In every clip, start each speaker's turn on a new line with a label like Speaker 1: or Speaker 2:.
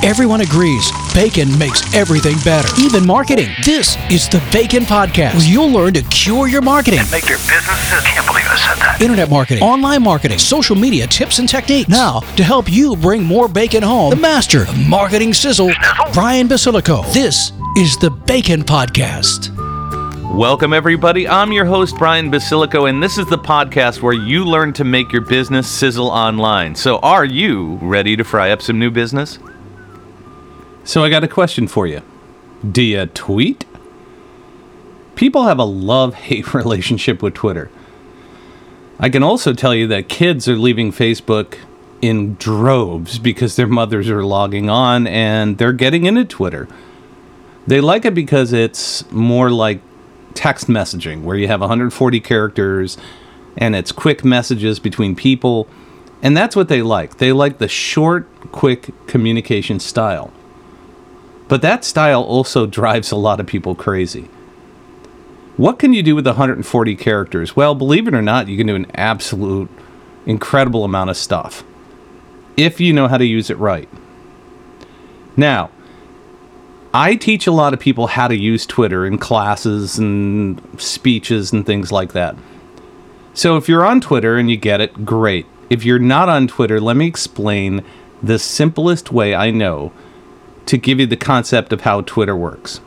Speaker 1: Everyone agrees bacon makes everything better, even marketing. This is the Bacon Podcast, where you'll learn to cure your marketing.
Speaker 2: And make your business. I can't believe I said that.
Speaker 1: Internet marketing, online marketing, social media tips and techniques. Now, to help you bring more bacon home, the master of marketing sizzle, Brian Basilico. This is the Bacon Podcast.
Speaker 3: Welcome, everybody. I'm your host, Brian Basilico, and this is the podcast where you learn to make your business sizzle online. So are you ready to fry up some new business? So I got a question for you. Do you tweet? People have a love-hate relationship with Twitter. I can also tell you that kids are leaving Facebook in droves because their mothers are logging on and they're getting into Twitter. They like it because it's more like text messaging, where you have 140 characters and it's quick messages between people, and that's what they like. They like the short, quick communication style. But that style also drives a lot of people crazy. What can you do with 140 characters? Well, believe it or not, you can do an absolute incredible amount of stuff if you know how to use it right. Now, I teach a lot of people how to use Twitter in classes and speeches and things like that. So if you're on Twitter and you get it, great. If you're not on Twitter, let me explain the simplest way I know to give you the concept of how Twitter works.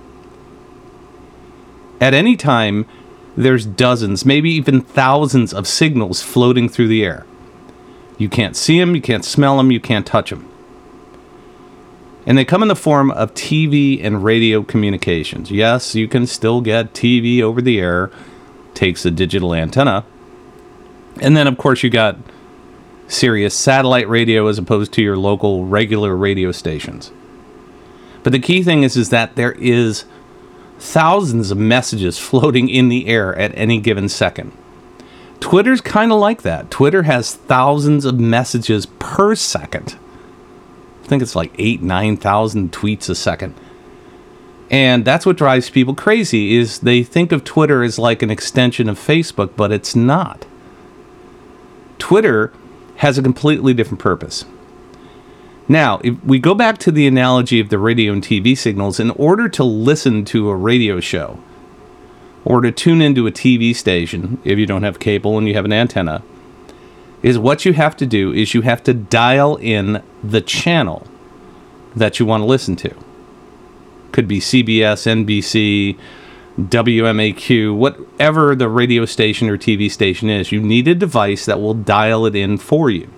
Speaker 3: At any time, there's dozens, maybe even thousands of signals floating through the air. You can't see them, you can't smell them, you can't touch them. And they come in the form of TV and radio communications. Yes, you can still get TV over the air. Takes a digital antenna. And then, of course, you got Sirius satellite radio as opposed to your local regular radio stations. But the key thing is that there is thousands of messages floating in the air at any given second. Twitter's kind of like that. Twitter has thousands of messages per second. I think it's like 9,000 tweets a second. And that's what drives people crazy, is they think of Twitter as like an extension of Facebook, but it's not. Twitter has a completely different purpose. Now, if we go back to the analogy of the radio and TV signals, in order to listen to a radio show or to tune into a TV station, if you don't have cable and you have an antenna, is what you have to do is you have to dial in the channel that you want to listen to. Could be CBS, NBC, WMAQ, whatever the radio station or TV station is. You need a device that will dial it in for you.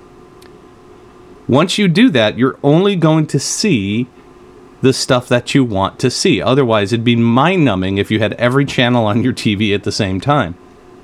Speaker 3: Once you do that, you're only going to see the stuff that you want to see. Otherwise, it'd be mind-numbing if you had every channel on your TV at the same time.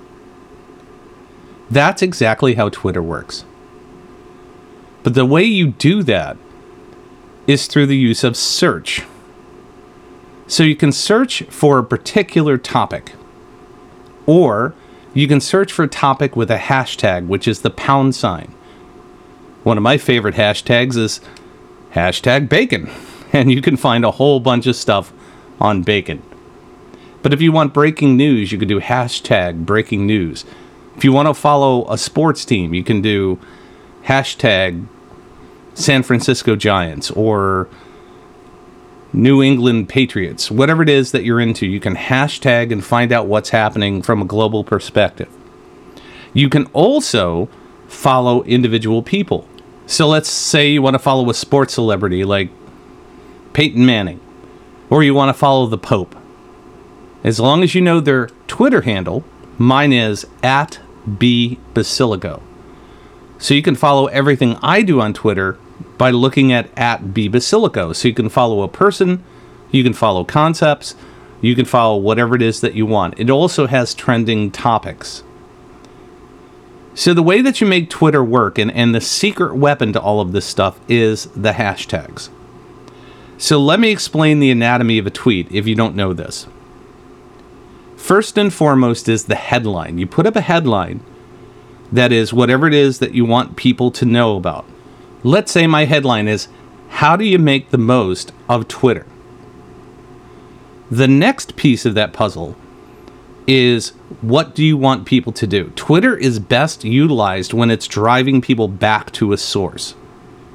Speaker 3: That's exactly how Twitter works. But the way you do that is through the use of search. So you can search for a particular topic, or you can search for a topic with a hashtag, which is the £. One of my favorite hashtags is hashtag bacon, and you can find a whole bunch of stuff on bacon. But if you want breaking news, you can do hashtag breaking news. If you want to follow a sports team, you can do hashtag San Francisco Giants or New England Patriots. Whatever it is that you're into, you can hashtag and find out what's happening from a global perspective. You can also follow individual people. So let's say you want to follow a sports celebrity like Peyton Manning, or you want to follow the Pope. As long as you know their Twitter handle, mine is @BBasilico. So you can follow everything I do on Twitter by looking at @BBasilico. So you can follow a person, you can follow concepts, you can follow whatever it is that you want. It also has trending topics. So the way that you make Twitter work, and the secret weapon to all of this stuff, is the hashtags. So let me explain the anatomy of a tweet if you don't know this. First and foremost is the headline. You put up a headline that is whatever it is that you want people to know about. Let's say my headline is, how do you make the most of Twitter? The next piece of that puzzle is, what do you want people to do? Twitter is best utilized when it's driving people back to a source.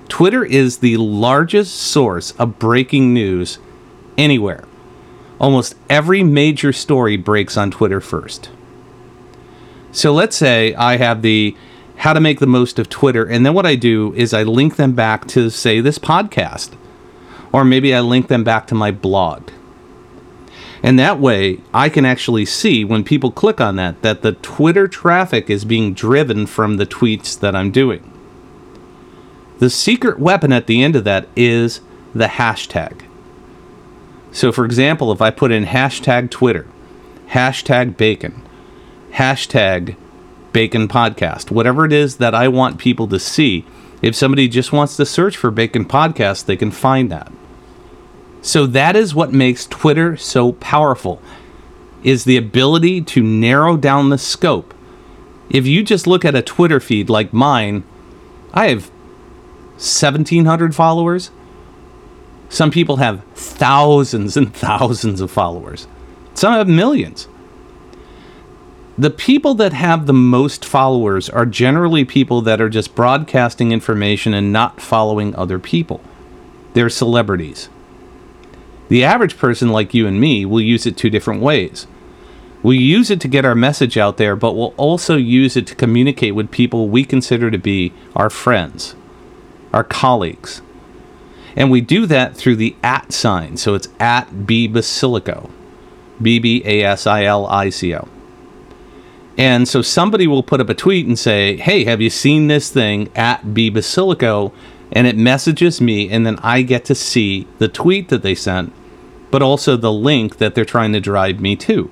Speaker 4: Twitter is the largest source of breaking news anywhere. Almost every major story breaks on Twitter first. So let's say I have the how to make the most of Twitter, and then what I do is I link them back to, say, this podcast. Or maybe I link them back to my blog. And that way, I can actually see when people click on that the Twitter traffic is being driven from the tweets that I'm doing. The secret weapon at the end of that is the hashtag. So, for example, if I put in hashtag Twitter, hashtag bacon, hashtag bacon podcast, whatever it is that I want people to see, if somebody just wants to search for bacon podcast, they can find that. So that is what makes Twitter so powerful, is the ability to narrow down the scope. If you just look at a Twitter feed like mine, I have 1,700 followers. Some people have thousands and thousands of followers. Some have millions. The people that have the most followers are generally people that are just broadcasting information and not following other people. They're celebrities. The average person like you and me will use it two different ways. We use it to get our message out there, but we'll also use it to communicate with people we consider to be our friends, our colleagues. And we do that through the @ sign. So it's @BBasilico. BBASILICO. And so somebody will put up a tweet and say, hey, have you seen this thing @BBasilico? And it messages me, and then I get to see the tweet that they sent, but also the link that they're trying to drive me to.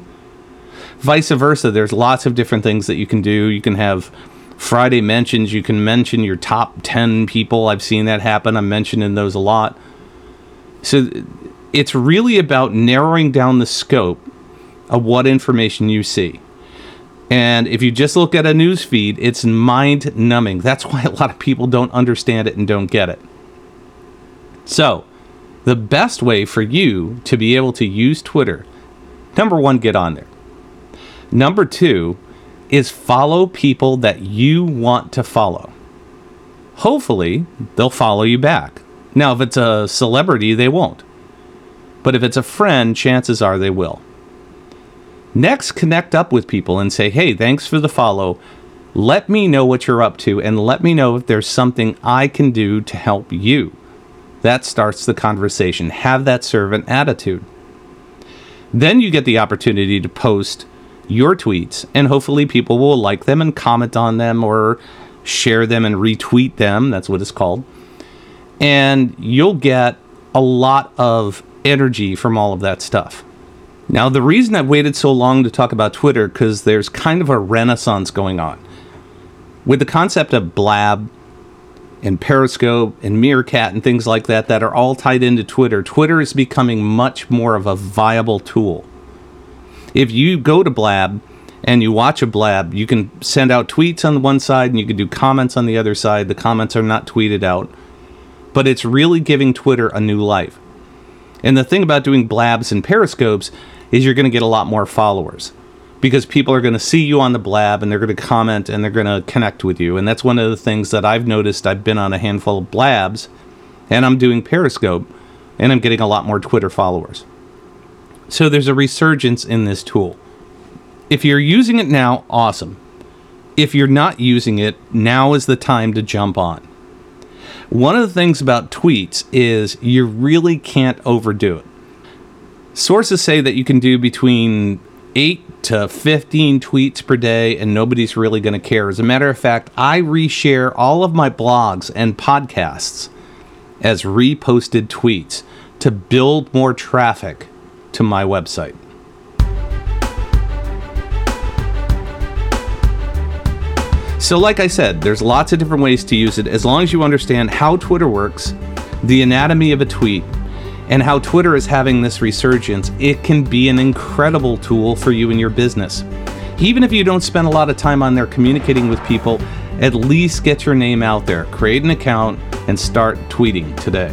Speaker 4: Vice versa, there's lots of different things that you can do. You can have Friday mentions. You can mention your top 10 people. I've seen that happen. I'm mentioning those a lot. So it's really about narrowing down the scope of what information you see. And if you just look at a news feed, it's mind-numbing. That's why a lot of people don't understand it and don't get it. So, the best way for you to be able to use Twitter, number one, get on there. Number two is follow people that you want to follow. Hopefully, they'll follow you back. Now, if it's a celebrity, they won't. But if it's a friend, chances are they will. Next, connect up with people and say, hey, thanks for the follow. Let me know what you're up to, and let me know if there's something I can do to help you. That starts the conversation. Have that servant attitude. Then you get the opportunity to post your tweets, and hopefully people will like them and comment on them or share them and retweet them. That's what it's called. And you'll get a lot of energy from all of that stuff. Now, the reason I've waited so long to talk about Twitter, because there's kind of a renaissance going on. With the concept of Blab and Periscope and Meerkat and things like that are all tied into Twitter, Twitter is becoming much more of a viable tool. If you go to Blab and you watch a Blab, you can send out tweets on the one side and you can do comments on the other side. The comments are not tweeted out. But it's really giving Twitter a new life. And the thing about doing Blabs and Periscopes is you're going to get a lot more followers because people are going to see you on the Blab and they're going to comment and they're going to connect with you. And that's one of the things that I've noticed. I've been on a handful of Blabs and I'm doing Periscope and I'm getting a lot more Twitter followers. So there's a resurgence in this tool. If you're using it now, awesome. If you're not using it, now is the time to jump on. One of the things about tweets is you really can't overdo it. Sources say that you can do between 8 to 15 tweets per day and nobody's really going to care. As a matter of fact, I reshare all of my blogs and podcasts as reposted tweets to build more traffic to my website. So like I said, there's lots of different ways to use it as long as you understand how Twitter works, the anatomy of a tweet, and how Twitter is having this resurgence. It can be an incredible tool for you in your business. Even if you don't spend a lot of time on there communicating with people, at least get your name out there, create an account, and start tweeting today.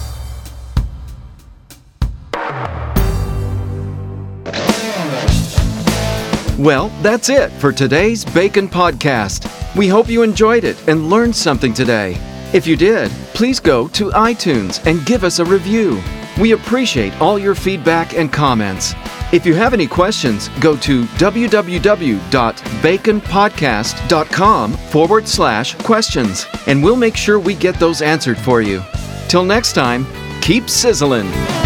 Speaker 5: Well, that's it for today's Bacon Podcast. We hope you enjoyed it and learned something today. If you did, please go to iTunes and give us a review. We appreciate all your feedback and comments. If you have any questions, go to www.baconpodcast.com/questions, and we'll make sure we get those answered for you. Till next time, keep sizzling.